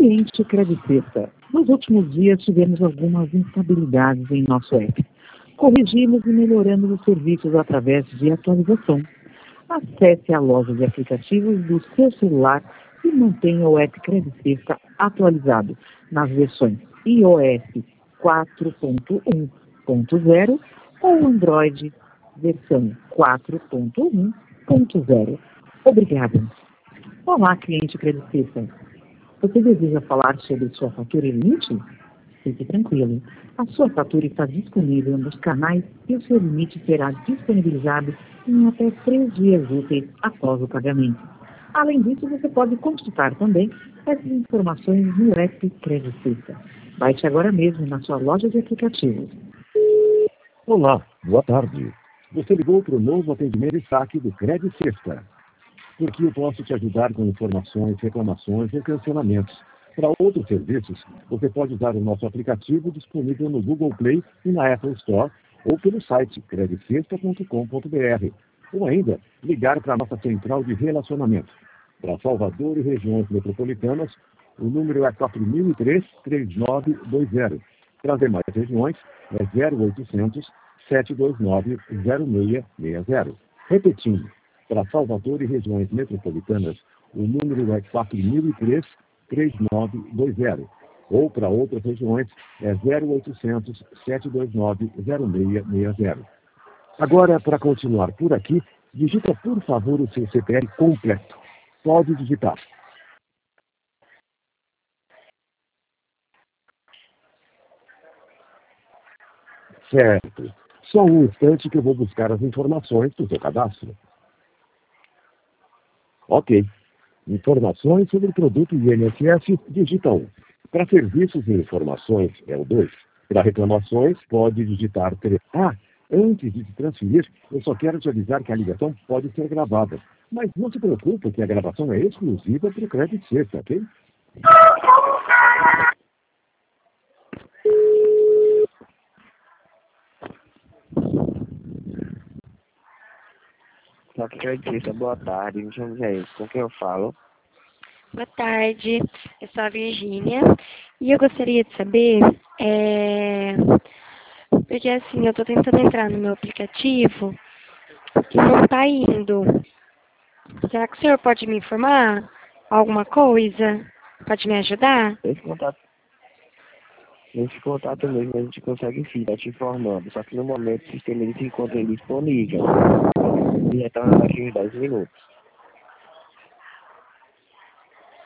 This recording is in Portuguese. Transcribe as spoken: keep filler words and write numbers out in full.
Cliente Credit Sexta. Nos últimos dias tivemos algumas instabilidades em nosso app. Corrigimos e melhoramos os serviços através de atualização. Acesse a loja de aplicativos do seu celular e mantenha o app Credit Sexta atualizado nas versões iOS quatro ponto um ponto zero ou Android versão quatro ponto um ponto zero. Obrigada. Olá, cliente Credit Sexta. Você deseja falar sobre sua fatura e limite? Fique tranquilo. A sua fatura está disponível nos canais e o seu limite será disponibilizado em até três dias úteis após o pagamento. Além disso, você pode consultar também essas informações no app Credit Sexta. Baixe agora mesmo na sua loja de aplicativos. Olá, boa tarde. Você ligou para o novo atendimento e saque do Credit Sexta. Por que eu posso te ajudar com informações, reclamações e cancelamentos. Para outros serviços, você pode usar o nosso aplicativo disponível no Google Play e na Apple Store ou pelo site credit sexta ponto com ponto b r ou ainda ligar para a nossa central de relacionamento. Para Salvador e regiões metropolitanas, o número é quatro mil e três, três nove dois zero. Para as demais regiões, é zero oitocentos, sete dois nove, zero seis seis zero. Repetindo, para Salvador e regiões metropolitanas, o número é quatro mil e três, três nove dois zero. Ou para outras regiões, é zero oitocentos, sete dois nove, zero seis seis zero. Agora, para continuar por aqui, digita por favor o seu C P F completo. Pode digitar. Certo. Só um instante que eu vou buscar as informações do seu cadastro. Ok. Informações sobre o produto I N S S, digita um. Para serviços e informações, é o dois. Para reclamações, pode digitar três. Ah, antes de te transferir, eu só quero te avisar que a ligação pode ser gravada. Mas não se preocupe que a gravação é exclusiva para o Credit Sexta, ok? Só que acredita, boa tarde, me chamo Jair, com quem eu falo? Boa tarde, eu sou a Virgínia e eu gostaria de saber, é... porque assim, eu estou tentando entrar no meu aplicativo e não está indo. Será que o senhor pode me informar alguma coisa? Pode me ajudar? Esse contato, esse contato mesmo a gente consegue sim, tá te informando, só que no momento o sistema ele se encontra indisponível. E retorna daqui uns dez minutos.